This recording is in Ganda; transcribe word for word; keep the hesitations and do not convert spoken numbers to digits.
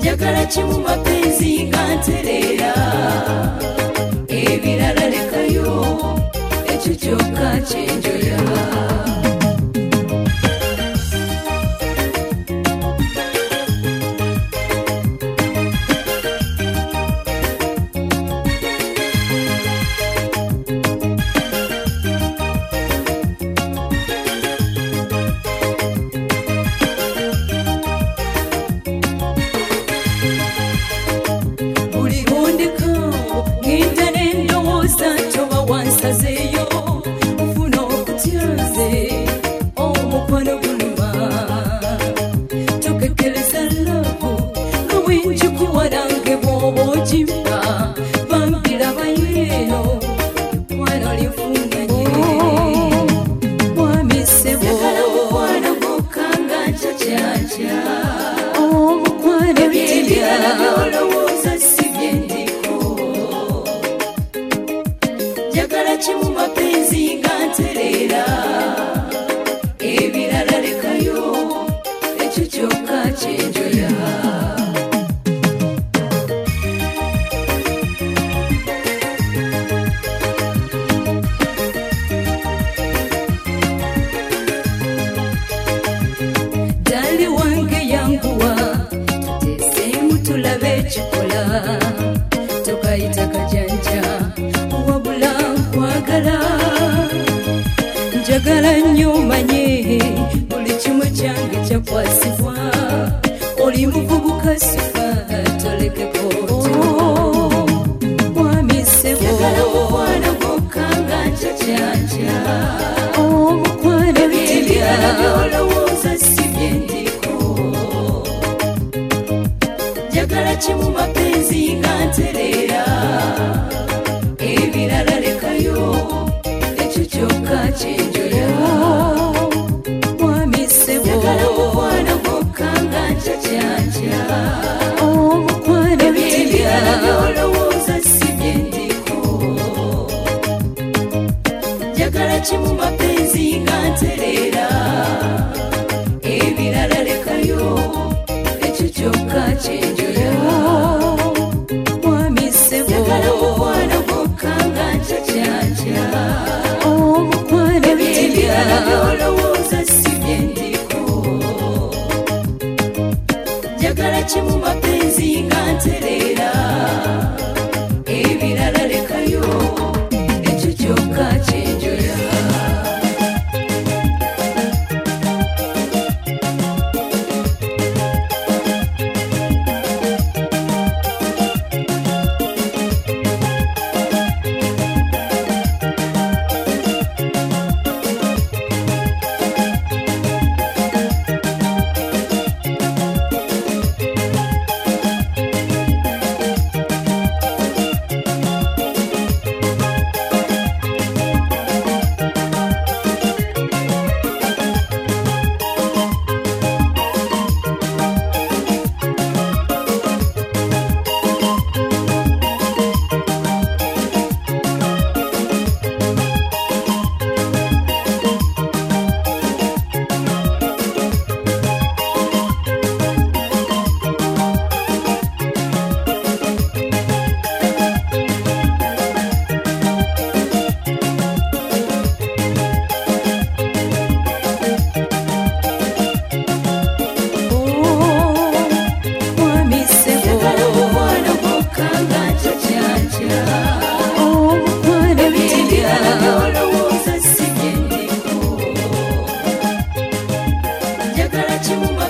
njagala kimu mapenzi nga nterera ebirala lekayo ekyo kyokka kyenjoya njagala kimu mapenzi nga nterera ebirala lekayo ekyo kyokka kyenjoya dali wange yanguwa tutesemu tulabe ekikola tokayita kajanja wabula nkwagala njagala nnyo manye buli kimu kyange kyakwasibwa oli muvubuka sifa tolekeko wamisebo omukwana gwokka nga ncacyanja omukwana ebyala byolowooza si bye ndiko njagala kimu mapenzi nga nterera ebirala lekayo ekyo kyokka kyenjoya wamisebo njagala mukwana gwokka nga ncacyanja omukwana ebyala byolowooza si bye ndiko njagala kimu mapenzi nga nterera ebirala lekayo ekyo kyokka kyenjoya wamisebo njagala mukwana gwokka nga ncacyanja omukwana ebyala byolowooza si bye ndiko njagala kimu mapenzi nga nterera ebirala lekayo ekyo kyokka kyenjoya Chimu